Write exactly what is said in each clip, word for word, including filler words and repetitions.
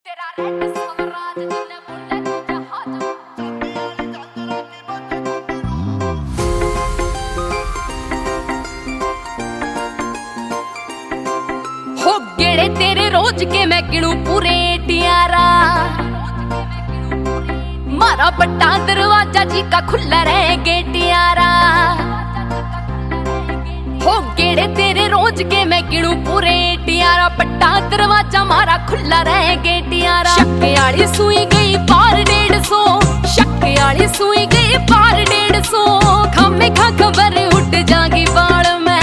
तेरा रेड साम्राज्य जिन्ने बोले तू जहाज हो गेड़े तेरे रोज के मैं गिणू पूरे टियारा मारा बट्टा दरवाजा जी का खुला रह गेटियारा हो गेड़े तेरे रोज के मैं गिणू पूरे टियारा पट्टा दरवाजा मारा खुला रह गेटियारा शक्के आली सुई गई पार डेढ़ सौ शक्के आली सुई गई पार डेढ़ सौ खामे खा खबर उठ जागी बाल में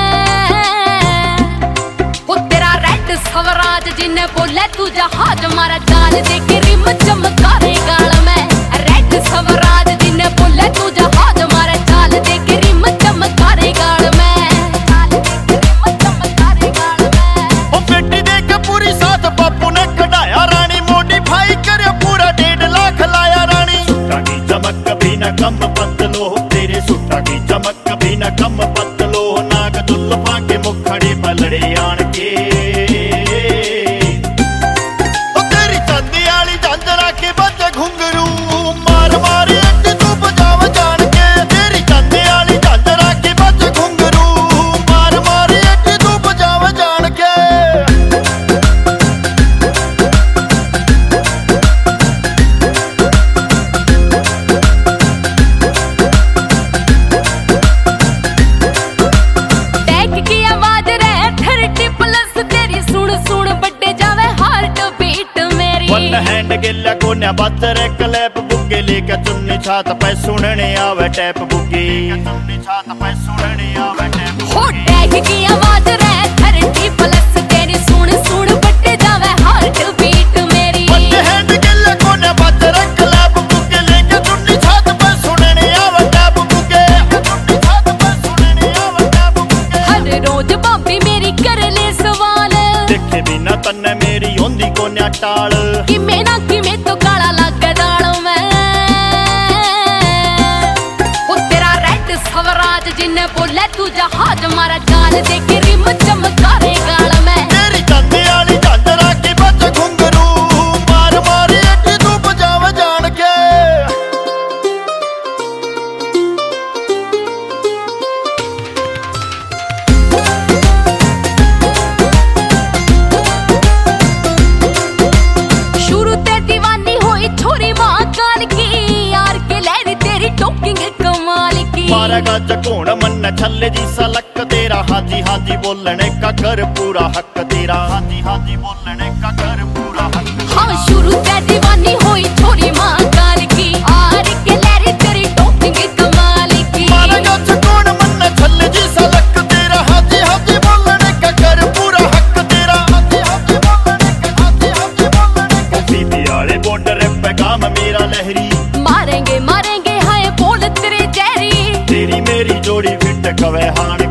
वो तेरा रेड स्वराज जिन्ने बोले तू जहाज मारा चाल दे के रिम चमकारे गाल में रेड स्वराज जिन्ने बोले तू जहाज मारा चाल दे के रिम चमकारे गाल में बापू ने कढ़ाया रानी मॉडिफाई करे पूरा डेढ़ लाख लाया रानी सुट्टा की चमक कभी न कम पतलो तेरे सुट्टा की चमक कभी न कम पतलो नाग दुल्फा के मुखड़े बलड़े आन के तेरी चांदी आली झांझरा के बज घुंघरू मार मार एक तू बजाव जान के तेरी चांदी आली झांझरा के बज घुंघरू मार मार एक तू बजाव जान के हैंड गिल्ला कोन्या बातर क्लैप बुग्गे लेके चुन्नी छात पे सुनने आवे टैप बुग्गी चुन्नी छात पे सुनने आवे टैप हो टैग की आवाज रे थर्टी प्लस तेरी सुन सुन बट्टे जावे हार्ट बीट मेरी हैंड गिल्ला कोन्या बातर क्लैप बुग्गे लेके चुन्नी छात पे सुनने आवे टैप बुग्गे चुन्नी छात पे सुनने आवे टैप बुग्गे हर रोज भाभी मेरी कर ले सवाल देखे बिना तन्ने मेरी होंदी कोन्या टाल कि मैं ना कि मैं तो काला लग दाड़ो में वो तेरा रेड स्वराज जिन्ने बोले तू जहाज मारा चाल दे के रिम चमकारे गाल में तेरी चांदी आली झांझरा के बज घुंघरू मार मार एक तू बजाव जान के मारा गज घोण मन छल्ले जी सलक तेरा हाजी हाजी बोलने का कर पूरा हक तेरा हाजी हाजी बोलने का कर पूरा हक हाँ शुरू से दीवानी हुई छोरी माँ काल की आर के लहरी तेरी टोपिंग कमाल की मारा गज घोण मन छल्ले जी सलक तेरा हाजी हाजी बोलने का कर पूरा हक तेरा हाजी हाजी बोलने का हाजी हाजी बोलने का सीधी आले बॉर्डर पे काम मेरा लहरी मारेंगे मारेंगे हाय बोल तेरे जहरी तेरी मेरी जोड़ी फिट कवे हान